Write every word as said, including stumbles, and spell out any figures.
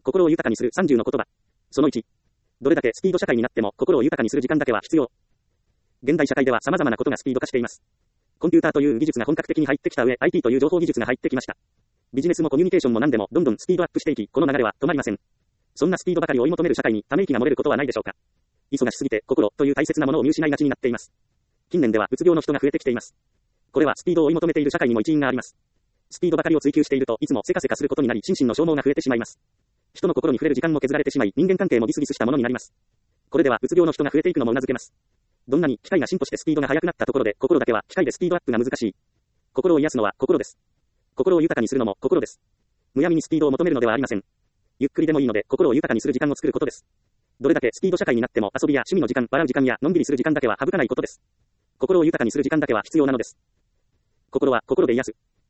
心を豊かにするさんじゅうの言葉。そのいち。どれだけスピード社会になっても心を豊かにする時間だけは必要。現代社会では様々なことがスピード化しています。コンピューターという技術が本格的に入ってきた上、アイティー という情報技術が入ってきました。ビジネスもコミュニケーションも何でもどんどんスピードアップしていき、この流れは止まりません。そんなスピードばかり追い求める社会にため息が漏れることはないでしょうか。忙しすぎて心という大切なものを見失いがちになっています。近年ではうつ病の人が増えてきています。これはスピードを追い求めている社会にも一因があります。スピードばかりを追求しているといつもせかせかすることになり、心身の消耗が増えてしまいます。人の心に触れる時間も削られてしまい、人間関係もギスギスしたものになります。これではうつ病の人が増えていくのも頷けます。どんなに機械が進歩してスピードが速くなったところで、心だけは機械でスピードアップが難しい。心を癒すのは心です。心を豊かにするのも心です。むやみにスピードを求めるのではありません。ゆっくりでもいいので心を豊かにする時間を作ることです。どれだけスピード社会になっても遊びや趣味の時間、笑う時間やのんびりする時間だけは省かないことです。心を豊かにする時間だけは必要なのです。心は心で癒す。